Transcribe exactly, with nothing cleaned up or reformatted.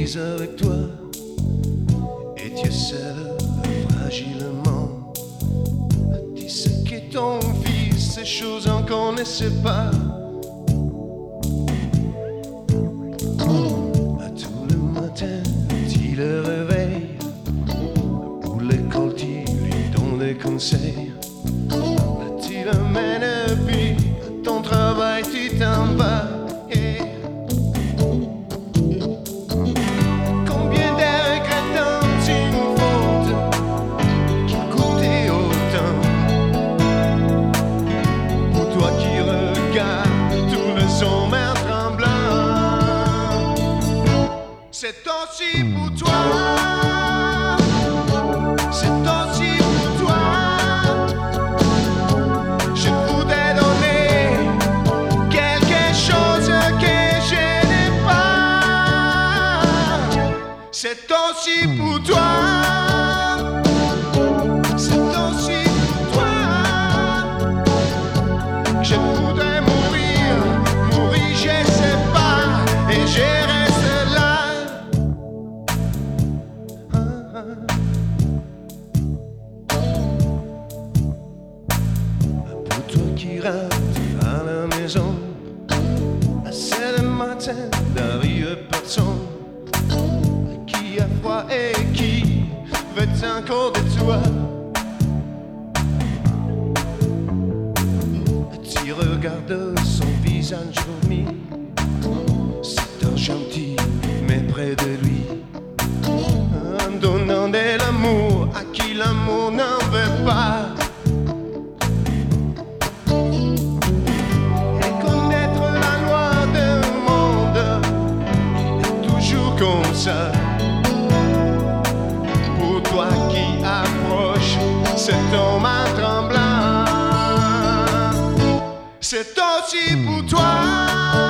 vis avec toi et tu scelles fragilement. Dis ce qu'est ton fils, ces choses qu'on ne sait pas. À tout le matin, tu le réveilles. Pour l'école, tu lui donnes des conseils. Tu le mènes, puis à ton travail, tu t'en vas. Yeah. Combien de regrets dans une faute qui coûtait autant? Pour toi qui regardes tout le sommet tremblant, c'est aussi pour toi. C'est aussi pour toi. Je voudrais donner quelque chose que je n'ai pas. C'est aussi pour toi. C'est aussi pour toi. Je voudrais mourir, mourir, je sais pas, et je reste là. Ah, ah. Pour toi qui rentre à la maison à sept heures matin, n'arrive personne, qui a froid et qui veut encore de toi. Tu regardes son visage remis, c'est un gentil, mais près de lui, en donnant de l'amour à qui l'amour n'en veut pas. Et connaître la loi du monde est toujours comme ça. Pour toi qui approche cet homme en tremblant, c'est aussi pour toi.